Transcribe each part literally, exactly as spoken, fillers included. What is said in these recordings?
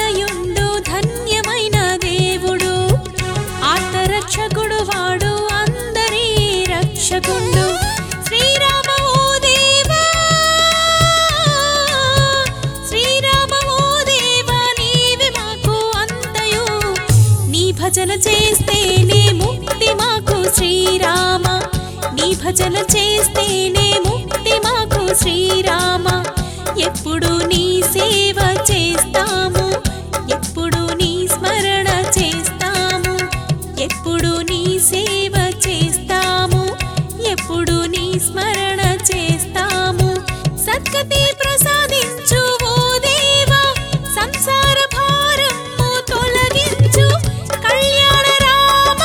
తనయుండు ధన్యమైన దేవుడు, ఆర్తరక్షకుడు వాడు అందరి రక్షకుండు. శ్రీరామ ఓ దేవా, శ్రీరామ ఓ దేవా, నీవే మాకు అంతయు. నీ భజన చేస్తేనే ముక్తి మాకు శ్రీరామ, నీ భజన చేస్తేనే ముక్తి మాకు శ్రీరామ. ఎప్పుడు నీ సేవ చేస్తాము, ఎప్పుడు నీ స్మరణ చేస్తాము, ఎప్పుడు నీ సేవ చేస్తాము, ఎప్పుడు నీ స్మరణ చేస్తాము. సద్గతి ప్రసాదించు ఓ దేవా, సంసార భారము తొలగించు. కళ్యాణ రామ,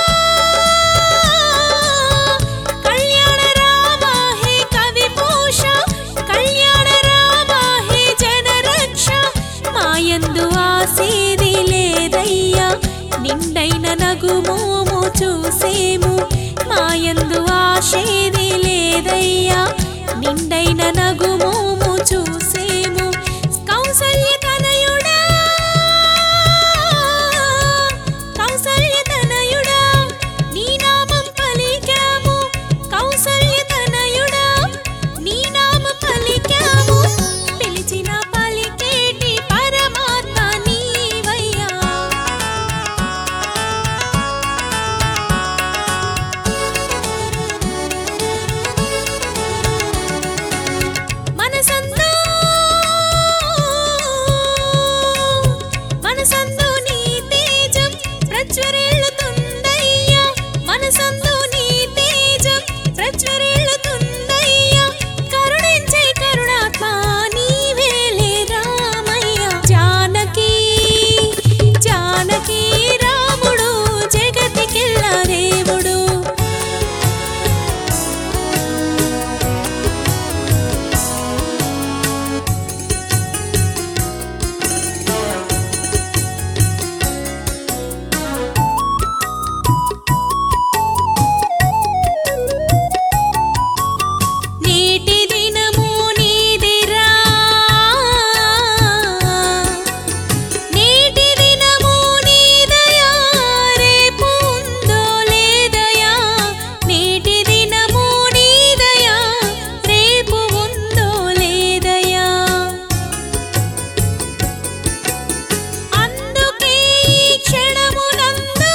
కళ్యాణ రామ హే కవి పోష, కళ్యాణ రామ హే జనరక్ష. మాయందు ఆసేది లేదయ్యా, నిండైన నగుమోము చూసేము. మాయందు ఆశేది లేదయ్యా, నిండైన నగుమోము చూసేము. కౌసల్య తనయుడా, కౌసల్య తనయుడా, నీ నామం పలికాము. కౌసల్య తనయుడా, నీ నామం పలికాము. పిలిచిన పలికేటి పరమాత్మ నీవయ్యా. మనసందు మనసందు నీ తేజం ప్రజ్వరిల్లుతుందయ్యా, మనసందు నీ తేజం ప్రజ్వరిల్లుతుందయ్యా. కరుణించే కరుణాత్మ నీవేలే రామయ్య. జానకి జానకి రాముడు జగతికెల్ల దేవుడు. నేటి దినము నీదిరా, నేటి దినము నీదయా, రేపు ఉందో లేదయా. నేటి దినము నీదయా, రేపు ఉందో లేదయా. అందుకే ఈ క్షణమునందు,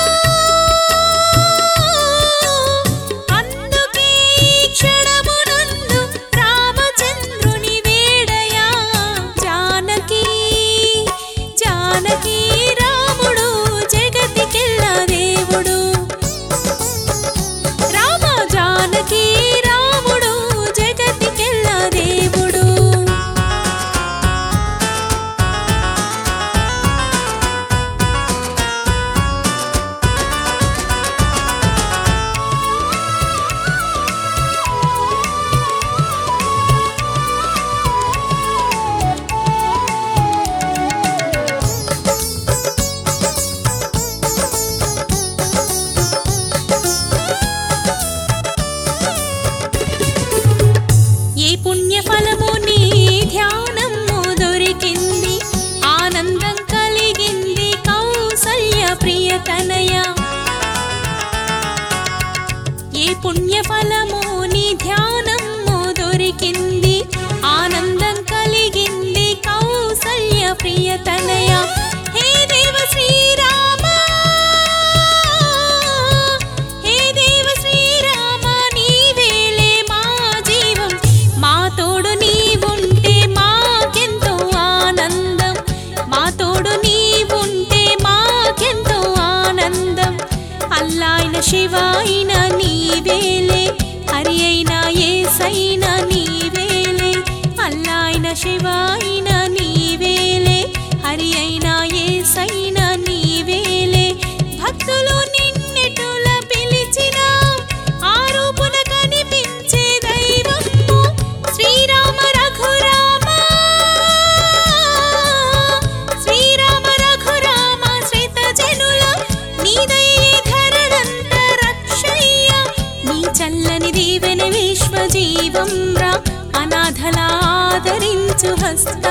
అందుకే ఈ క్షణమునందు రామచంద్రుని వేడయా. జానకి జానకి రాముడు జగతికెల్ల దేవుడు. రామ జానకి రాముడు జగతికెల్ల దేవుడు. ఏ పుణ్యఫలము నీ ధ్యానము దొరికింది, ఆనందం కలిగింది కౌసల్య ప్రియతనయ. ఏ పుణ్యఫలము నీ ధ్యానము దొరికింది, ఆనందం కలిగింది కౌసల్య ప్రియతనయ. హే దేవ శ్రీరామ, హే దేవ శ్రీరామ, నీవేలే మా జీవం. మా తోడు నీవుంటే మాకెంతో ఆనందం, మా తోడు నీవుంటే మాకెంతో ఆనందం. అల్లా అయిన శివ అయిన నీవేలే, హరి అయిన యేసైన నీవేలే. అల్లా అయిన శివ అయిన నీవేలే, హరి అయిన యేసైన నీవేలే. భక్తులు నిన్నెటుల పిలిచిన ఆ రూపున కనిపించే దైవము శ్రీరామ రఘురామ, శ్రీరామ రఘురామ. శ్రీత జనుల నీదయే ధరణంత రక్షయ్య. నీ చల్లని దీవెన విశ్వజీవం రా, అనాథల ఆదరించు హస్త